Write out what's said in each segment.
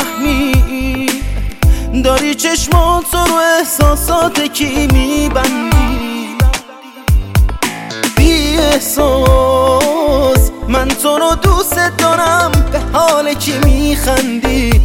نمیفهمی، داری چشمات رو احساسات کی میبندی. بی احساس من تو رو دوست دارم، به حال کی میخندی.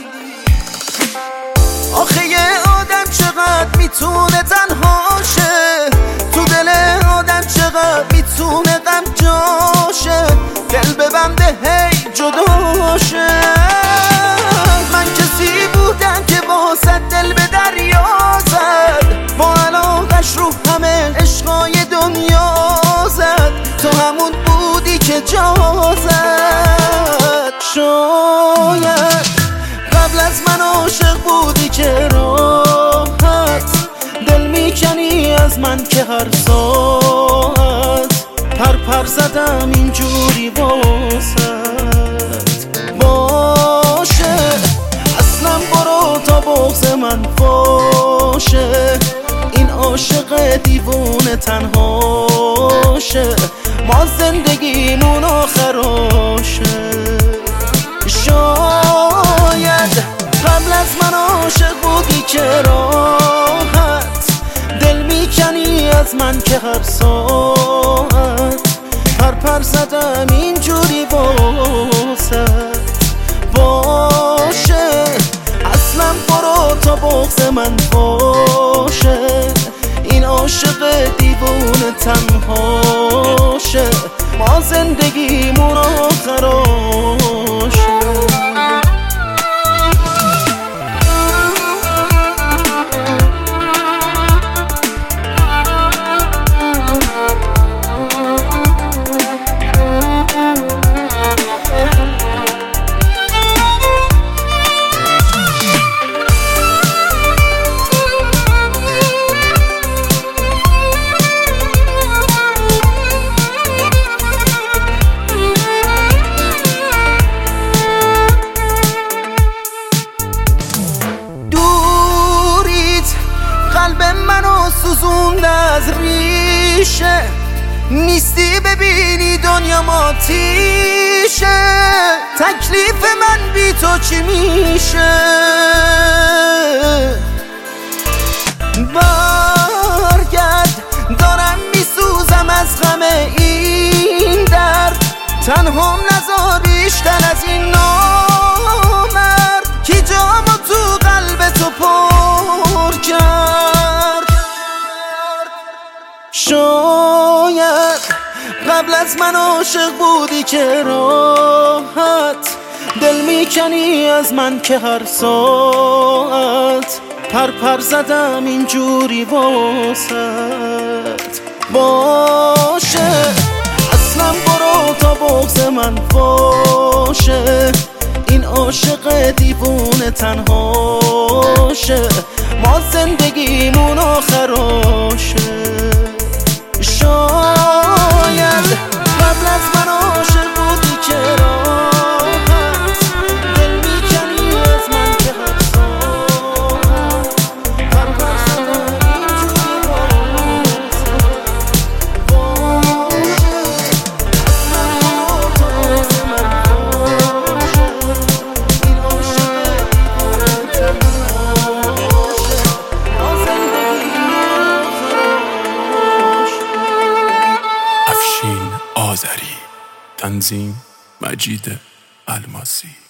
آخه یه آدم چقدر میتونه تنها شه، تو دل آدم چقدر میتونه غم جاشه، دل ببنده هی جدا شه. من کسی بودم که واسه دل به دریا زد، با علاقش رو همه عشقای دنیا زد، تو همون بودی که جا زد. شاید قبل از من عاشق بودی که راحت دل میکنی از من که هر ساعت پر زدم اینجوری واسط. باشه اصلا برو تا بغض من باشه، این عاشق دیوونه تنهاشه، ما زندگیمون آخراشه. شاید قبل از من عاشق بودی که راحت دل میکنی از من که هر ساعت پر زدم اینجوری واسط. باشه اصلا برو تا بغض من باشه، این عاشق دیوونه تنهاشه، ما زندگیمون آخراشه. قلب منو سوزونده از ریشه، نیستی ببینی دنیا ماتیشه، تکلیف من بی تو چی میشه. برگرد دارم میسوزم از غم این درد، تنهام نذار بیشتر از این نامرد، کی جامو تو قلب تو پر کرد. شاید قبل از من عاشق بودی که راحت دل میکنی از من که هر ساعت پر زدم اینجوری واسط. باشه اصلا برو تا بغض من باشه، این عاشق دیوونه تنهاشه، ما زندگیمون آخراشه. شاید قبل از من عاشق بودی که راحت دل میکنی از من که هر ساعت پر زدم اینجوری واسط. باشه اصلا برو تا بغض من باشه، این عاشق دیوونه تنهاشه، ما زندگیمون آخراشه. افشین آذری، تنظیم مجید الماسی.